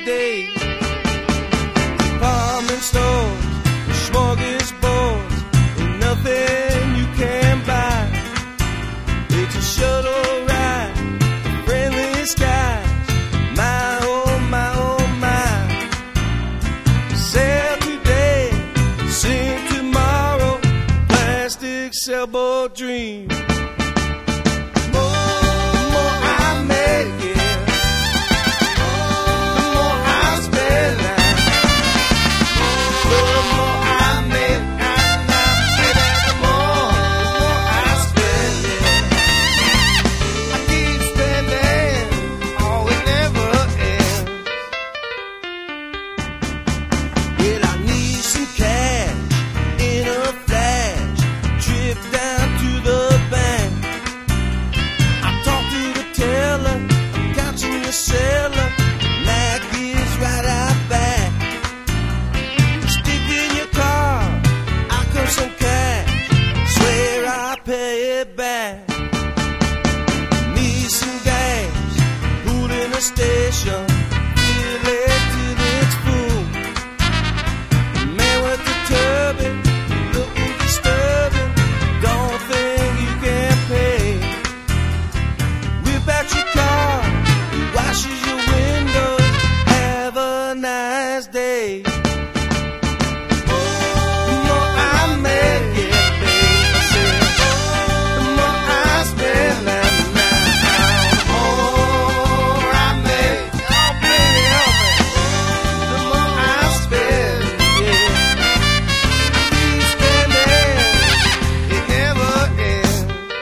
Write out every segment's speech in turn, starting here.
days. Department stores, smorgasbords, ain't nothing you can buy. It's a shuttle ride, friendly skies. My oh my oh my. Sell today, sing tomorrow. Plastic sailboat dream. Sailor, Mac is right out back. Stick in your car, I come some cash. Swear I'll pay it back. Need some gas, food in the station. Fill it till it's full. Man with the turban, looking disturbing. Don't think you can pay. Whip out your car, washes your windows, have a nice day. The more I make it, baby, the more I spend that night. The more I make, oh baby, the more I spend, yeah. I keep spending, it never ends.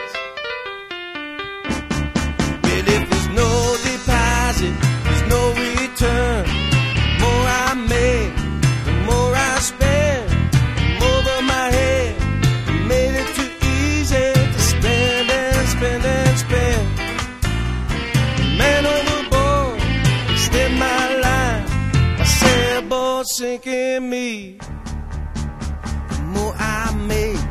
Well, if there's no there's no return. The more I make, the more I spend. I'm over my head, made it too easy to spend and spend and spend. Man overboard, extend my line. My sailboat sinking me. The more I make,